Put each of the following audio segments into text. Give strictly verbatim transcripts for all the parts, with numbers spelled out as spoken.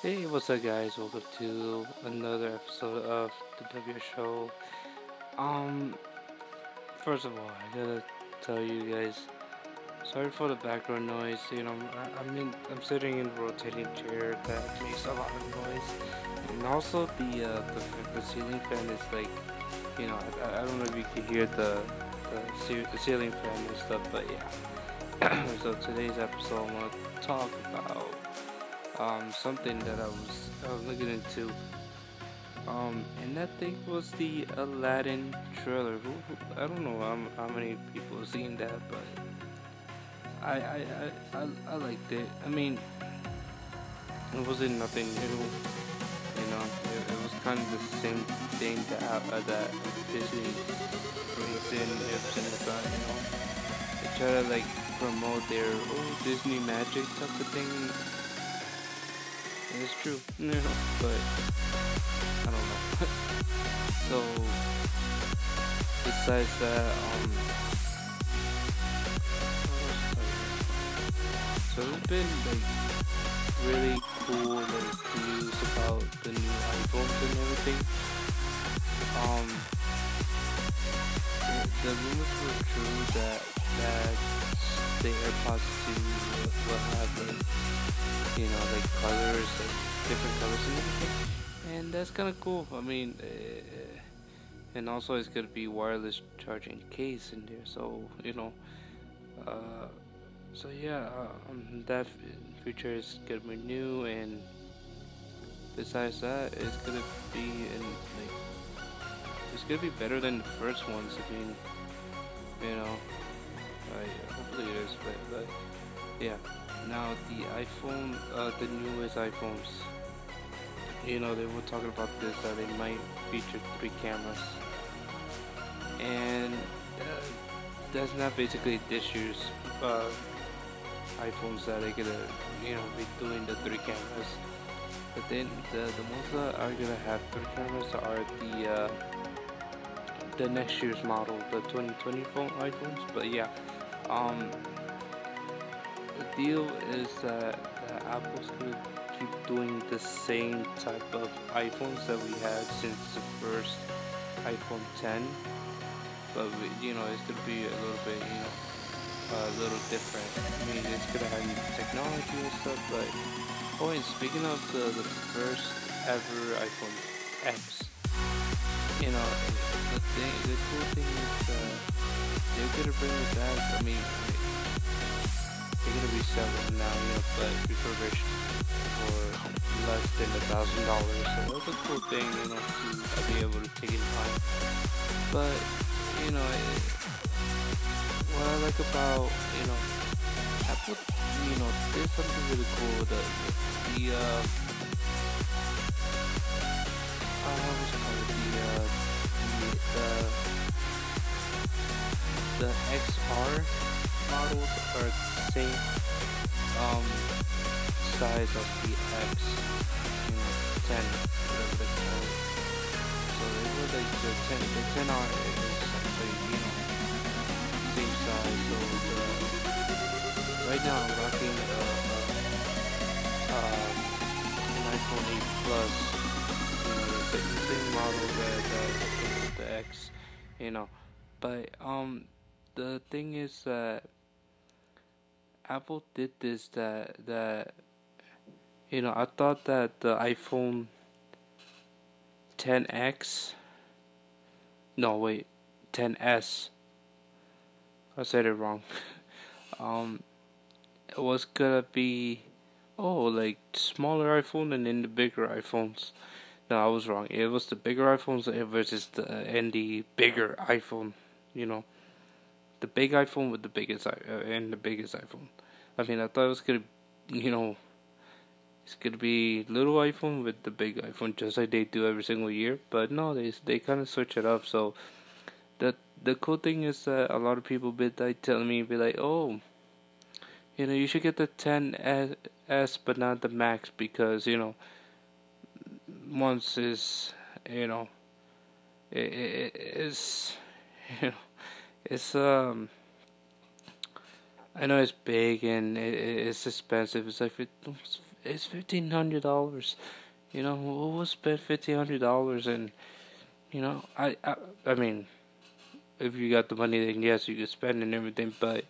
Hey, what's up, guys? Welcome to another episode of the W Show. Um, First of all, I gotta tell you guys, sorry for the background noise. You know, I, I'm in, I'm sitting in a rotating chair that makes a lot of noise, and also the uh, the f- the ceiling fan is like, you know, I, I don't know if you can hear the the, ce- the ceiling fan and stuff, but yeah. So today's episode, I want to talk about um something that I was I was looking into. Um, and that thing was the Aladdin trailer. Who, who, I don't know how, how many people have seen that, but I, I, I, I, I liked it. I mean, it wasn't nothing new, you know. It, it was kind of the same thing that uh, that Disney brings in every single time, you know. They try to like promote their oh Disney magic type of thing, and it's true, you know. But I don't know. So besides that, um. So there's been like really cool like news about the new iPhones and everything. Um, the, the rumors were true that that the AirPods two will, will have like you know like colors, like different colors and everything, and that's kind of cool. I mean, uh, and also it's gonna be wireless charging case in there, so you know. Uh, so yeah, uh, um, that f- feature is gonna be new and besides that, it's gonna be in like it's gonna be better than the first ones. I mean, you know, I hopefully it is, but, but yeah. Now the iPhone, uh, the newest iPhones, you know, they were talking about this that they might feature three cameras, and uh, that's not basically this year's uh, iPhones that they're gonna, you know, be doing the three cameras. But then the the ones that are gonna have three cameras are the uh, the next year's model, the twenty twenty phone iPhones. But yeah, um, the deal is that, that Apple's gonna keep doing the same type of iPhones that we had since the first iPhone ten. But we, you know, it's gonna be a little bit, you know, a little different. I mean, it's gonna have new technology and stuff. But oh, and speaking of the the first ever iPhone X, you know, the thing, the cool thing is uh, they're gonna bring it back. I mean, they're gonna resell it now, you know, but refurbished for less than a thousand dollars. So that's a cool thing, you know, to uh, be able to take it time. But you know, it, what I like about you know Apple, you know, did something really cool. The the uh, uh what's it called? The uh, the the, the X R models are the same um size of the X, you know, ten, whatever they call it. So they were like the ten, the ten R is actually, you know, same size. So the, right now I'm rocking uh, uh, um, an iPhone eight Plus, you know, the, sa- the same model that, that came with the X, you know. But um, the thing is that Apple did this that that you know I thought that the iPhone ten X. No, wait, ten S. I said it wrong. Um, it was gonna be oh like smaller iPhone and then the bigger iPhones. No, I was wrong. It was the bigger iPhones versus the and the bigger iPhone. You know, the big iPhone with the biggest uh, and the biggest iPhone. I mean, I thought it was gonna, you know, it's gonna be little iPhone with the big iPhone, just like they do every single year. But no, they they kind of switch it up. So the the cool thing is that a lot of people be like telling me be like, oh, you know, you should get the ten S, but not the Max because you know once is you know it, it is you know it's um I know it's big and it, it's expensive. It's like it's fifteen hundred dollars. You know, who will spend fifteen hundred dollars? And you know, I, I I mean, if you got the money, then yes, you can spend and everything. But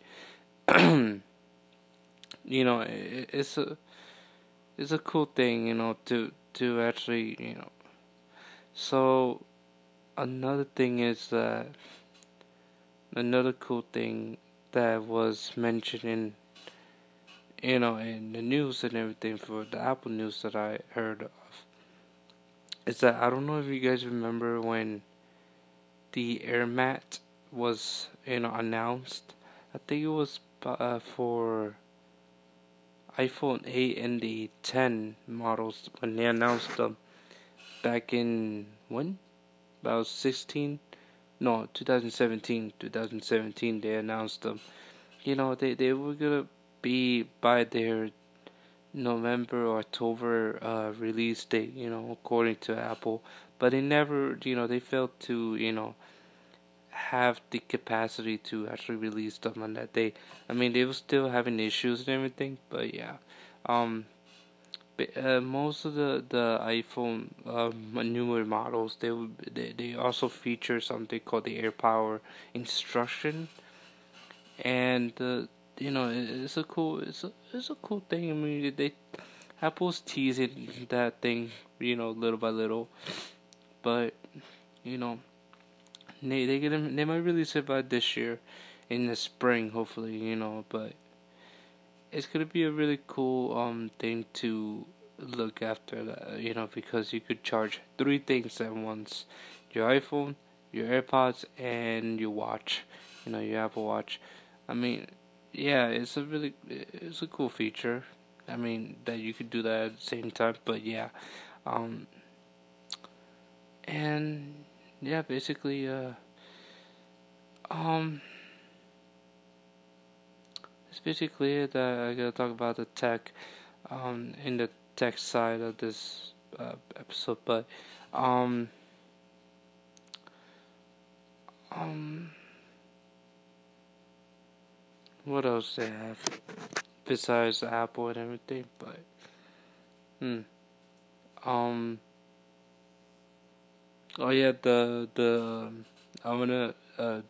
you know, it, it's a it's a cool thing. You know, to to actually, you know. So another thing is that another cool thing that was mentioned in, you know, in the news and everything for the Apple News that I heard of is that I don't know if you guys remember when the AirMat was, you know, announced. I think it was uh, for iPhone eight and the ten models when they announced them back in when about sixteen, no, twenty seventeen, twenty seventeen they announced them. You know, they they were gonna be by their November or October uh, release date, you know, according to Apple. But they never, you know, they failed to, you know, have the capacity to actually release them on that day. I mean, they were still having issues and everything, but yeah. Um, but, uh, most of the the iPhone um, newer models, they would they, they also feature something called the AirPower instruction, and uh, you know, it's a cool it's a it's a cool thing. I mean, they Apple's teasing that thing, you know, little by little, but you know, they they gonna they might release it by this year, in the spring, hopefully, you know. But it's gonna be a really cool um thing to look after, that, you know, because you could charge three things at once: your iPhone, your AirPods, and your watch. You know, your Apple Watch. I mean, yeah, it's a really it's a cool feature. I mean that you could do that at the same time. But yeah, um, and yeah, basically, uh, um, that's basically it. Uh, I gotta talk about the tech, um, in the tech side of this uh, episode. But, um, um, what else they have besides Apple and everything? But, hmm, um, oh yeah, the the um, I'm gonna uh,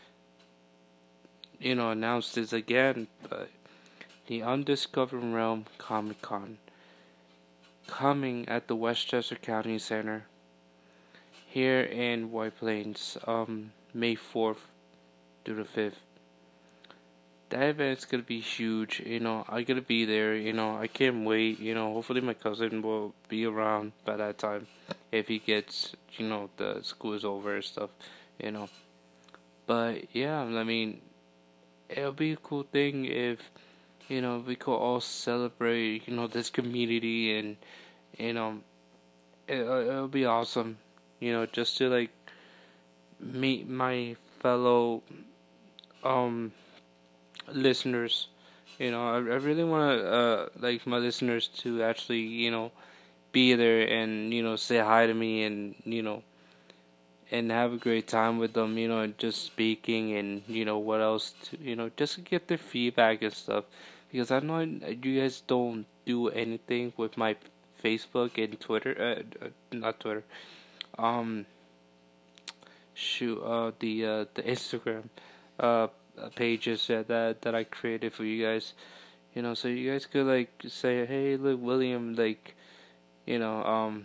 you know, announce this again, but the Undiscovered Realm Comic Con coming at the Westchester County Center here in White Plains, um, May fourth through the fifth. That event's gonna be huge, you know, I'm gonna be there, you know, I can't wait, you know, hopefully my cousin will be around by that time, if he gets, you know, the school is over and stuff, you know. But, yeah, I mean, it'll be a cool thing if, you know, we could all celebrate, you know, this community, and, you know, it, it'll be awesome, you know, just to, like, meet my fellow, um, listeners. You know, I, I really want to, uh, like, my listeners to actually, you know, be there and, you know, say hi to me, and, you know, and have a great time with them, you know, and just speaking, and, you know, what else, to, you know, just to get their feedback and stuff. Because I know you guys don't do anything with my Facebook and Twitter, uh, uh not Twitter, um, shoot, uh, the, uh, the Instagram, uh, pages that, that, that I created for you guys, you know, so you guys could, like, say, hey, look, William, like, you know, um,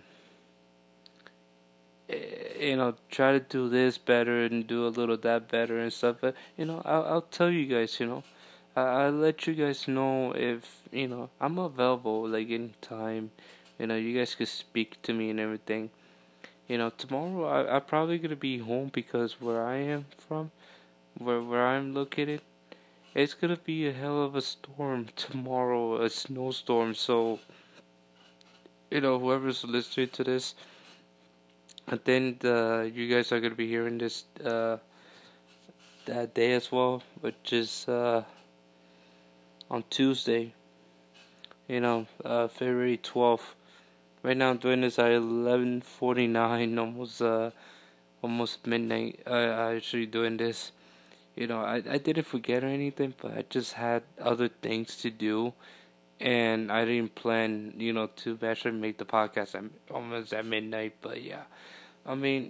you know, try to do this better and do a little that better and stuff. But, you know, I'll, I'll tell you guys, you know, I, I'll let you guys know if, you know, I'm available, like, anytime. You know, you guys could speak to me and everything. You know, tomorrow I, I'm probably going to be home, because where I am from, where, where I'm located, it's going to be a hell of a storm tomorrow, a snowstorm. So, you know, whoever's listening to this, and then the, you guys are gonna be hearing this uh, that day as well, which is uh, on Tuesday. You know, uh, February twelfth. Right now I'm doing this at eleven forty-nine, almost uh, almost midnight. Uh, I actually doing this. You know, I I didn't forget or anything, but I just had other things to do. and I didn't plan, you know, to actually make the podcast at almost at midnight. But yeah, I mean,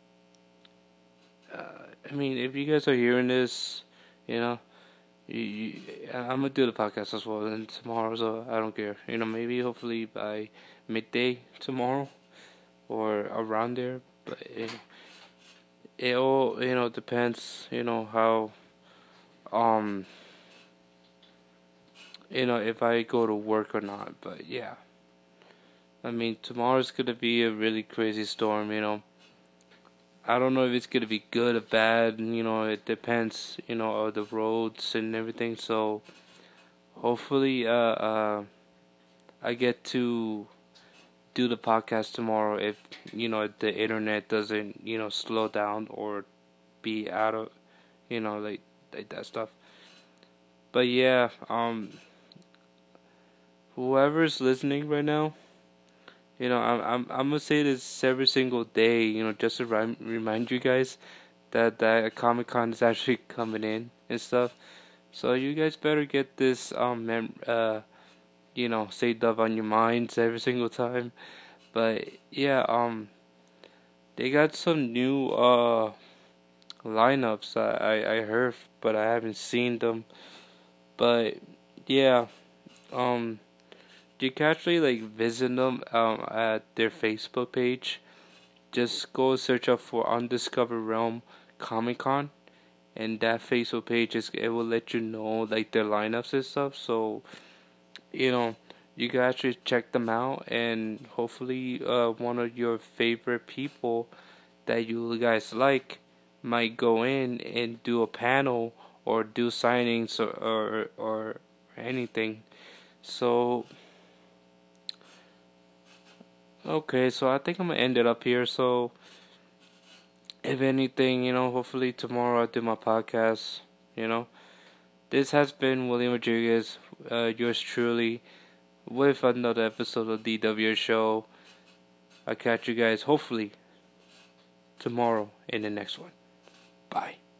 uh, I mean, if you guys are hearing this, you know, you, you, I'm gonna do the podcast as well and tomorrow, so I don't care. You know, maybe hopefully by midday tomorrow or around there. But it, it all, you know, depends. You know how um you know if I go to work or not. But yeah, I mean, tomorrow's gonna be a really crazy storm. You know, I don't know if it's gonna be good or bad. You know, it depends. You know, of the roads and everything. So hopefully, uh, uh, I get to do the podcast tomorrow. If you know the internet doesn't, you know, slow down or be out of, you know, like like that stuff. But yeah, um, whoever's listening right now, you know, I'm I'm I'm gonna say this every single day, you know, just to rem- remind you guys that that Comic Con is actually coming in and stuff. So you guys better get this um mem- uh you know saved up on your minds every single time. But yeah, um, they got some new uh lineups. I I, I heard, but I haven't seen them. But yeah, um. You can actually like visit them um, at their Facebook page. Just go search up for Undiscovered Realm Comic Con, and that Facebook page is it will let you know like their lineups and stuff. So you know you can actually check them out, and hopefully uh, one of your favorite people that you guys like might go in and do a panel or do signings or or, or anything. So okay, so I think I'm gonna end it up here. So, if anything, you know, hopefully tomorrow I'll do my podcast. You know, this has been William Rodriguez, uh, yours truly, with another episode of D W Show. I'll catch you guys hopefully tomorrow in the next one. Bye.